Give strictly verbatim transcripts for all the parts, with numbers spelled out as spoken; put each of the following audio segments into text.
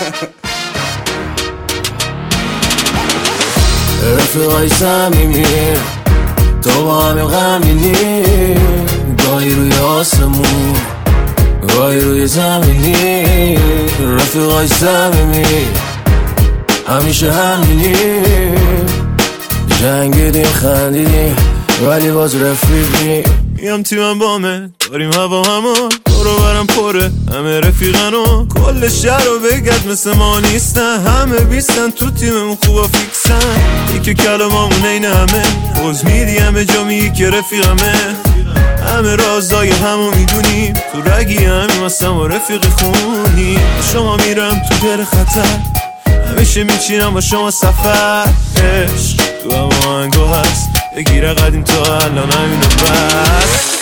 رفیقای صمیمی تو با همین غمینی، گاهی روی آسمون گاهی روی زمینی. رفیقای صمیمی همیشه همینی، جنگیدیم خندیدیم ولی باز رفیقی. میم تیمم بامه داریم هوا همون، دورو برم پره همه رفیقنو، کل شهر رو بگرد مثل ما نیستن، همه بیستن تو تیممون خوبا فیکسن. یکی کلمامون این همه خوز میدی همه جا میگی که رفیقمه، همه رازای همو میدونیم تو رگی همیم هستم و رفیقی خونی. شما میرم تو در خطر همیشه میچینم با شما سفر، عشق تو همه آهنگو هست بگیره قدیم تا الان همینو بس.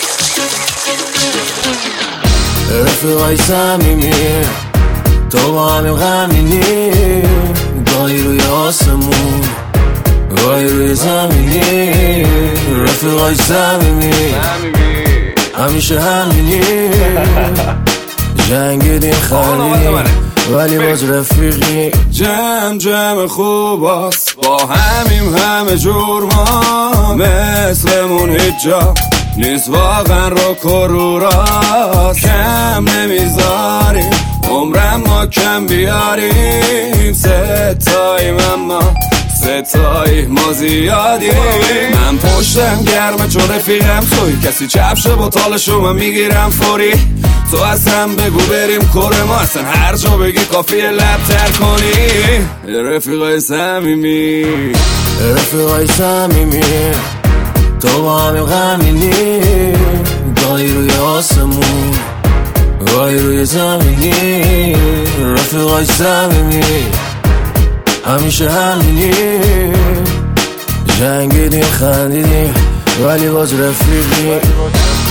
رفیقای صمیمی تو با همین غمینی، گاهی روی آسمون گاهی روی زمینی. رفیقای صمیمی همیشه همینی، جنگیدیم خندیدیم ولی باز رفیقی. جمع جمع خوب است با همیم همه جور، ما مثلمون هیچ جا نیست واقعا رو کروراست، کم نمیذاریم عمرم ما کم بیاریم، ستاییم اما ستایی ما زیادیم. من پشتم گرمه چون رفیقم توی، کسی چپشه با تالشو من میگیرم فوری. تو اصلا بگو بریم کره ما، اصلا هر جا بگی کافیه لب تر کنی. رفیقای صمیمی رفیقای صمیمی تو با همین غمینی، گاهی روی آسمون گاهی روی زمینی. رفیقای صمیمی همیشه همینی، جنگیدیم خندیدیم ولی باز رفیقی.